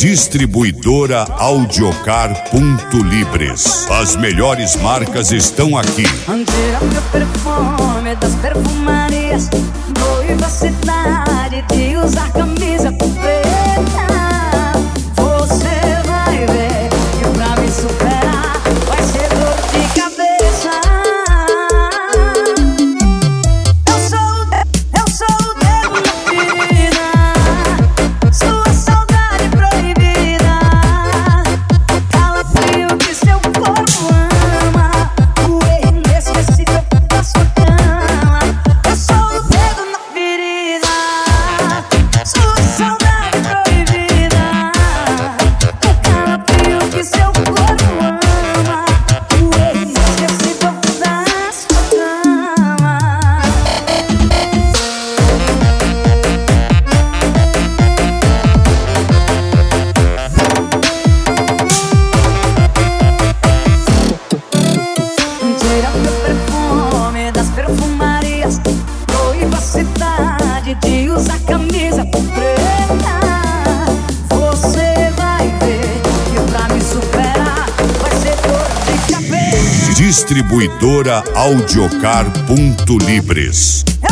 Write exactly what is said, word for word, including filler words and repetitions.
Distribuidora Audiocar.Libres. As melhores marcas estão aqui. Tira meu perfume das perfumarias. Noiva cidade de usar camisa preta. Você vai ver que pra me superar vai ser dor de cabeça. Eu sou o de, eu sou o dedo na ferida. Sua saudade proibida. O calafrio que seu corpo ama. O erro inesquecível da sua cama. Eu sou o dedo na ferida. Sua saudade proibida. O calafrio que seu corpo ama. O erro inesquecível da sua cama. Tira meu perfume das perfumarias. Noiva cidade de usar camisa preta. Você vai ver que pra me superar vai ser dor de cabeça. Distribuidora Audiocar.Libres.